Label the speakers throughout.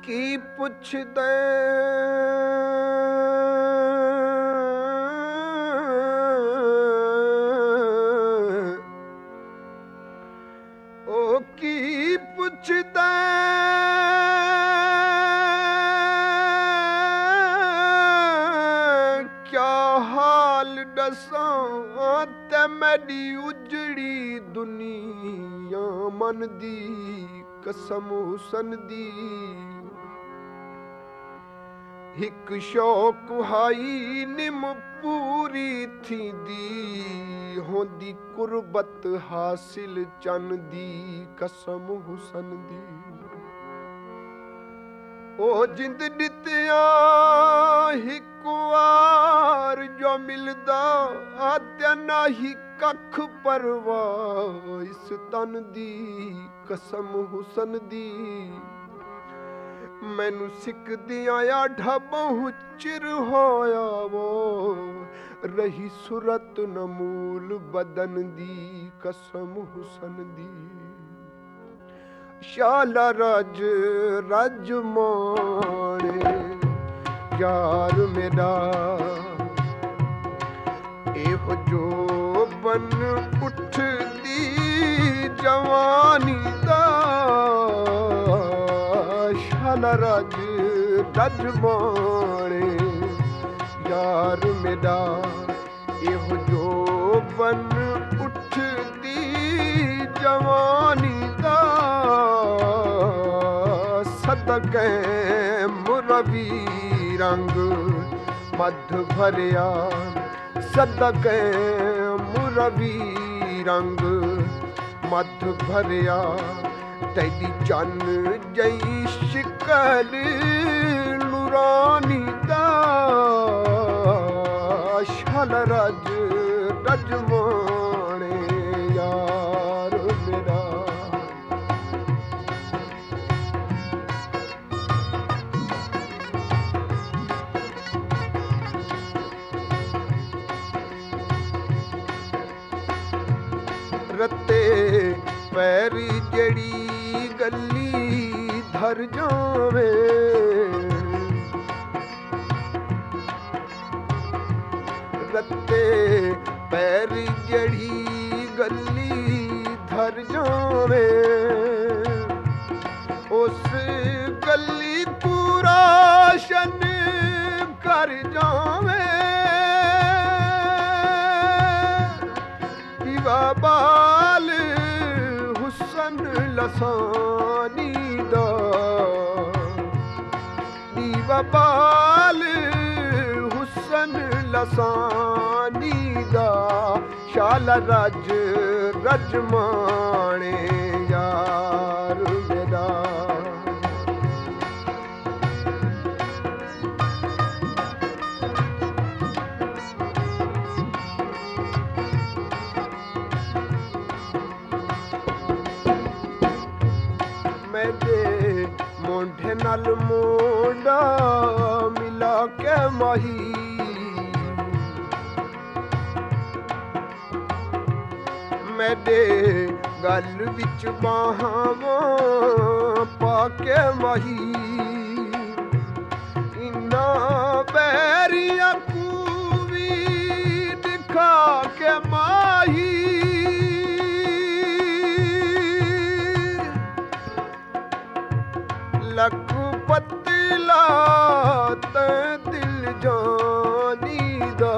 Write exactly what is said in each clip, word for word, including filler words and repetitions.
Speaker 1: ਕੀ ਪੁੱਛਦੇ ਉਹ ਕੀ ਪੁੱਛਦੇ ਕਿਆ ਹਾਲ ਦੱਸਾਂ ਤੇ ਮੇਰੀ ਉਜੜੀ ਦੁਨੀਆ ਮਨ ਦੀ ਕਸਮ ਹੁਸਨ ਦੀ हिक शौक हाई निम पूरी थींदी होंदी कुर्बत हासिल चन दी कसम हुसन दी ओ जिंद दित्या हिक वार जो मिलदा आद्या नाही कख परवाह इस तन दी कसम हुसन दी मैनू सिकदियां आढ़ा बहु चिर होया वो रही सुरत नमूल बदन दी कसम हुसन दी शाला रज रज माणे यार मेरा एहो जो बन उठदी जवानी दा शाला रज रज माणे यार मेरा एहो जो बन उठदी जवानी दा सदके मुरवी रंग मध भरिया सदके मुरवी रंग मध भरिया तेरी चन जई शिकल नूरानी दा शाल रज रज माणे यार मेरा रते पैरी जड़ी गली धर जावे रत्ते पैरी जड़ी गली धर जावे उस गली पूरा शन कर जावे पीवा बाल हुसन लसानी दा दीवा बाल हुसन लसानी दा शाल रज रज माणे यार मेरा मोढ़े नाल मोड़ा मिला के माही मेरे गल विच बाहां पा के माही इन्ना बैरिया कूवी दिखा के माही लख पतला ते दिल जानी दा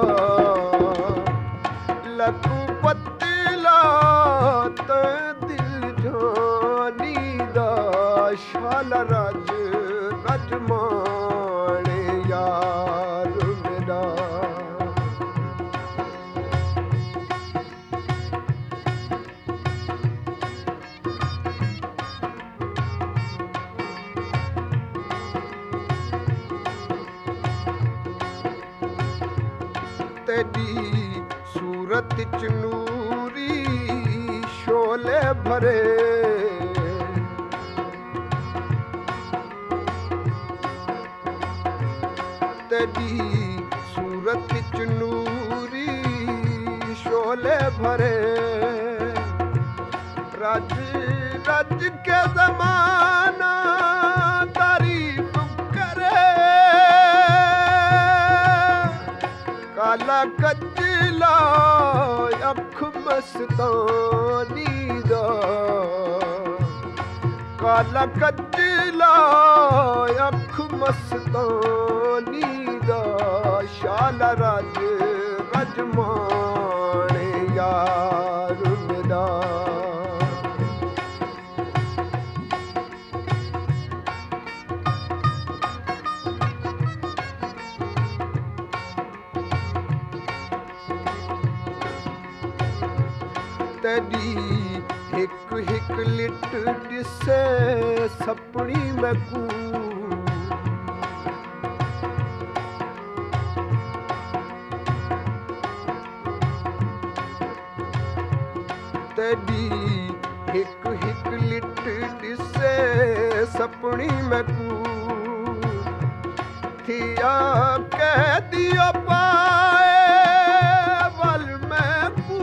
Speaker 1: लख पतला ते दिल जानी दा शाल रज रज माणे यार मेरा तेरी सूरत च नूरी शोले भरे तेरी सूरत च नूरी शोले भरे रज रज के ज़माना तारीफ कजला अख मस्तानी दा, काला कजला अख मस्तानी दा, शाला रज रजमाने यार मेरा। तेरी हिक हिक लिट दिसे सपनी मैकू, तेरी हिक हिक लिट दिसे सपनी मैकू, थिया कह दियो पाए वल मैकू,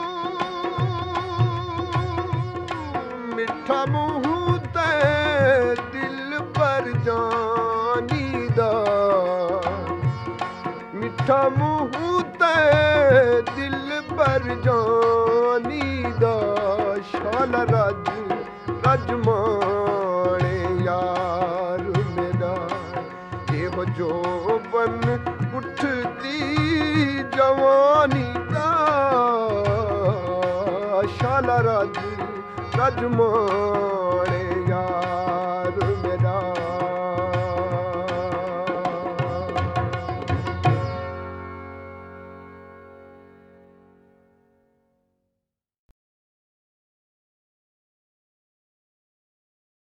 Speaker 1: मिठा मुँह ते दिल पर जानी दा, मिठा मुँह ते दिल पर जानी दा, शाला रज रजमाने यार मेरा। एहो जोबन उठदी जवानी दा, शाला रज रजमाने